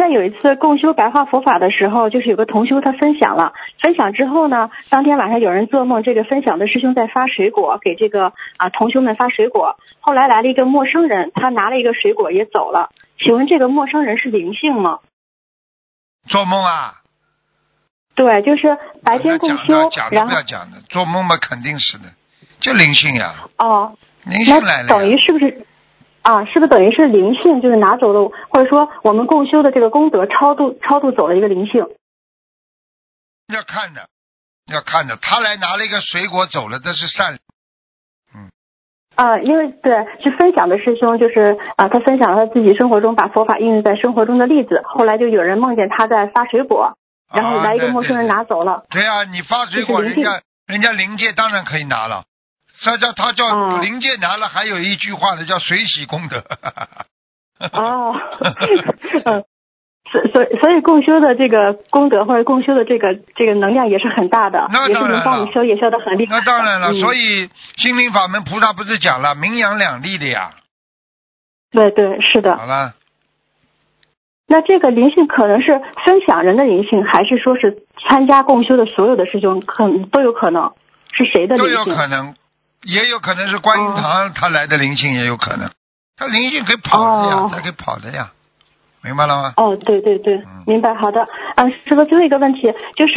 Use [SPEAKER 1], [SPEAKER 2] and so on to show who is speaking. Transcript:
[SPEAKER 1] 在有一次共修白话佛法的时候，就是有个同修他分享了，分享之后呢，当天晚上有人做梦，这个分享的师兄在发水果给这个同修们发水果，后来来了一个陌生人，他拿了一个水果也走了。请问这个陌生人是灵性吗？
[SPEAKER 2] 做梦啊？
[SPEAKER 1] 对，就是白天共修，
[SPEAKER 2] 讲都不要讲的，做梦嘛肯定是的，就灵性呀。
[SPEAKER 1] 哦，
[SPEAKER 2] 灵性来了呀。
[SPEAKER 1] 那等于是不是？是不是等于是灵性就是拿走了，或者说我们共修的这个功德超度走了一个灵性？
[SPEAKER 2] 要看的，他来拿了一个水果走了，这是善良。
[SPEAKER 1] 因为对是分享的师兄，就是他分享了他自己生活中把佛法应用在生活中的例子，后来就有人梦见他在发水果，然后来一个陌生人拿走了。
[SPEAKER 2] 对啊，你发水果，人家灵界当然可以拿了。他叫灵界拿了，还有一句话呢，叫水洗功德。
[SPEAKER 1] 所以共修的这个功德或者共修的这个能量也是很大的，也是能帮你消业消得很厉害。
[SPEAKER 2] 那当然了，所以心灵法门菩萨不是讲了名扬两利的呀？对，
[SPEAKER 1] 是的。
[SPEAKER 2] 好了。
[SPEAKER 1] 那这个灵性可能是分享人的灵性，还是说是参加共修的所有的师兄都有可能？是谁的灵性？
[SPEAKER 2] 都有可能，也有可能是观音堂他来的灵性，也有可能。他灵性可以跑的呀，他可以跑的呀。明白了吗？
[SPEAKER 1] 对，明白。好的，师傅，最后一个问题就是